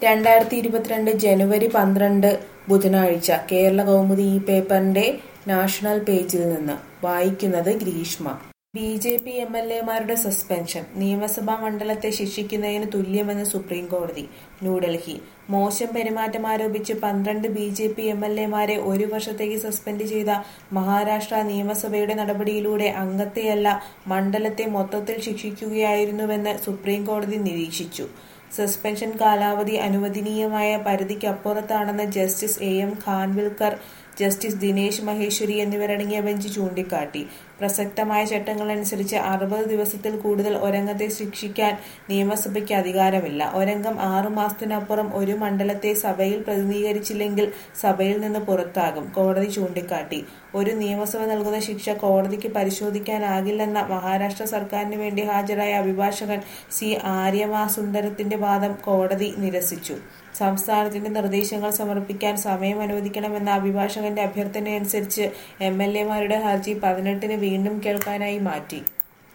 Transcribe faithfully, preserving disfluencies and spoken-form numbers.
രണ്ടായിരത്തി ഇരുപത്തിരണ്ട് ജനുവരി പന്ത്രണ്ട് ബുധനാഴ്ച കേരള കൗമുദി ഈ പേപ്പറിന്റെ നാഷണൽ പേജിൽ നിന്ന് വായിക്കുന്നത് Greeshma. B J P M L എമാരുടെ സസ്പെൻഷൻ നിയമസഭാ മണ്ഡലത്തെ ശിക്ഷിക്കുന്നതിന് തുല്യമെന്ന് സുപ്രീം കോടതി. ന്യൂഡൽഹി. മോശം പെരുമാറ്റം ആരോപിച്ച് പന്ത്രണ്ട് B J P M L എമാരെ ഒരു വർഷത്തേക്ക് സസ്പെൻഡ് ചെയ്ത മഹാരാഷ്ട്ര നിയമസഭയുടെ നടപടിയിലൂടെ അംഗത്തെയല്ല മണ്ഡലത്തെ മൊത്തത്തിൽ ശിക്ഷിക്കുകയായിരുന്നുവെന്ന് സുപ്രീം കോടതി നിരീക്ഷിച്ചു. സസ്പെൻഷൻ കാലാവധി അനുവദനീയമായ പരിധിക്കപ്പുറത്താണെന്ന് justice A M Khanwilkar, justice Dinesh Maheshwari എന്നിവരടങ്ങിയ ബെഞ്ച് ചൂണ്ടിക്കാട്ടി. പ്രസക്തമായ ചട്ടങ്ങളനുസരിച്ച് അറുപത് ദിവസത്തിൽ കൂടുതൽ ഒരംഗത്തെ ശിക്ഷിക്കാൻ നിയമസഭയ്ക്ക് അധികാരമില്ല. ഒരംഗം ആറു മാസത്തിനപ്പുറം ഒരു മണ്ഡലത്തെ സഭയിൽ പ്രതിനിധീകരിച്ചില്ലെങ്കിൽ സഭയിൽ നിന്ന് പുറത്താകും, കോടതി ചൂണ്ടിക്കാട്ടി. ഒരു നിയമസഭ നൽകുന്ന ശിക്ഷ കോടതിക്ക് പരിശോധിക്കാനാകില്ലെന്ന മഹാരാഷ്ട്ര സർക്കാരിന് വേണ്ടി ഹാജരായ അഭിഭാഷകൻ സി ആര്യമാസുന്ദരത്തിന്റെ വാദം കോടതി നിരസിച്ചു. സംസ്ഥാനത്തിന്റെ നിർദ്ദേശങ്ങൾ സമർപ്പിക്കാൻ സമയം അനുവദിക്കണമെന്ന അഭിഭാഷകന്റെ അഭ്യർത്ഥനയനുസരിച്ച് എം എൽ എമാരുടെ ഹർജി പതിനെട്ടിന് വീണ്ടും കേൾക്കാനായി മാറ്റി.